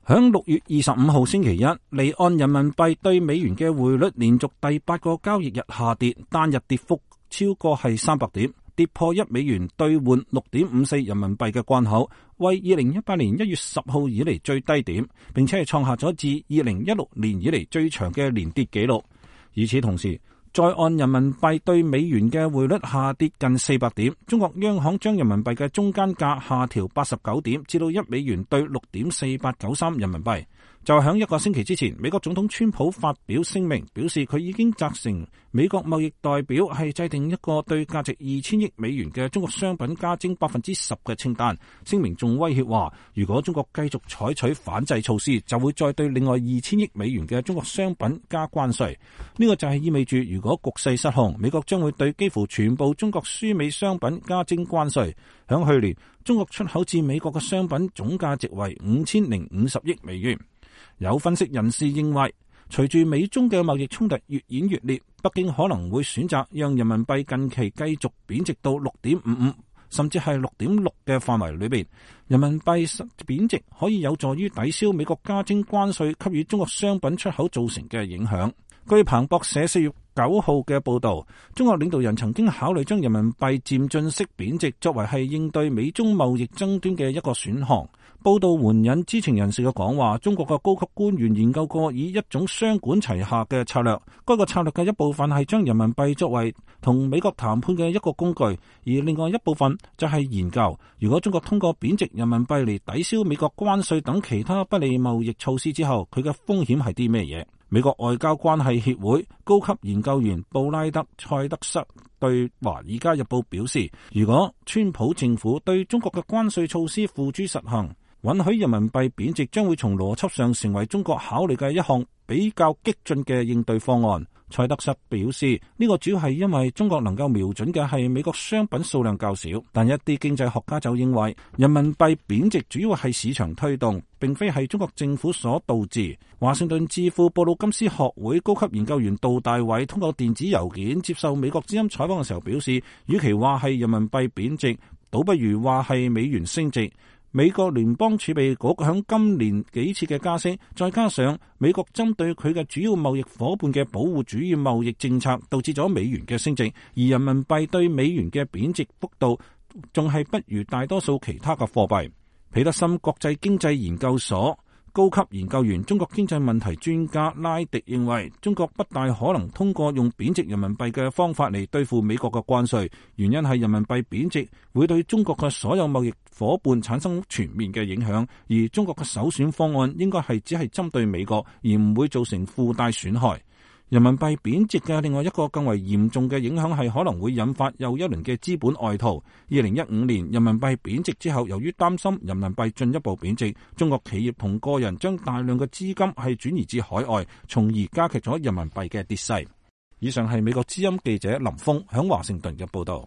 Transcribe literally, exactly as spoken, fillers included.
響六月二十五號星期一，離岸人民幣對美元嘅匯率連續第八個交易日下跌，單日跌幅超過係三百點，跌破一美元兌換六點五四人民幣嘅關口，為二零一八年一月十號以嚟最低點，並且係創下咗自二零一六年以嚟最長嘅連跌紀錄。與此同時，在岸人民幣對美元嘅匯率下跌近四百點，中國央行將人民幣嘅中間價下調八十九點，至到一美元兌六點四八九三人民幣。就喺一個星期之前，美國總統川普發表聲明，表示佢已經責成美國貿易代表係制定一個對價值二千億美元嘅中國商品加徵百分之十嘅清單。聲明仲威脅話，如果中國繼續採取反制措施，就會再對另外二千億美元嘅中國商品加關稅。呢個就係意味住，如果局勢失控，美國將會對幾乎全部中國輸美商品加徵關稅。響去年，中國出口至美國嘅商品總價值為五千零五十億美元。有分析人士認為，隨住美中嘅貿易衝突越演越烈，北京可能會選擇讓人民幣近期繼續貶值到六點五五，甚至係六點六嘅範圍裏邊。人民幣貶值可以有助於抵消美國加徵關稅給予中國商品出口造成嘅影響。據彭博社四月九號嘅報導，中國領導人曾經考慮將人民幣漸進式貶值作為係應對美中貿易爭端嘅一個選項。報道援引知情人士嘅講話，中國嘅高級官員研究過以一種雙管齊下嘅策略，該個策略嘅一部分係將人民幣作為同美國談判嘅一個工具，而另外一部分就係研究，如果中國通過貶值人民幣嚟抵消美國關稅等其他不利貿易措施之後，佢嘅風險係啲咩嘢？美國外交關係協會高級研究員布拉德塞德瑟對華爾街日報表示，如果川普政府對中國嘅關稅措施付諸實行，允許人民幣貶值將會從邏輯上成為中國考慮嘅一項比較激進嘅應對方案。塞德瑟表示，呢個主要係因為中國能夠瞄準嘅係美國商品數量較少，但一啲經濟學家就認為人民幣貶值主要係市場推動，並非係中國政府所導致。華盛頓智庫布魯金斯學會高級研究員杜大偉通過電子郵件接受美國之音採訪嘅時候表示，與其話係人民幣貶值，倒不如話係美元升值。美國聯邦儲備局響今年幾次嘅加息，再加上美國針對佢嘅主要貿易夥伴嘅保護主義貿易政策，導致咗美元嘅升值，而人民幣對美元嘅貶值幅度仲係不如大多數其他嘅貨幣。彼得森國際經濟研究所高級研究員、中國經濟問題專家拉迪認為，中國不大可能通過用貶值人民幣嘅方法嚟對付美國嘅關稅，原因係人民幣貶值會對中國嘅所有貿易夥伴產生全面嘅影響，而中國嘅首選方案應該係只係針對美國，而唔會造成附帶損害。人民幣貶值嘅另外一個更為嚴重嘅影響係可能會引發又一輪嘅資本外逃。二零一五年人民幣貶值之後，由於擔心人民幣進一步貶值，中國企業同個人將大量嘅資金係轉移至海外，從而加劇咗人民幣嘅跌勢。以上係美國之音記者林峰響華盛頓嘅報道。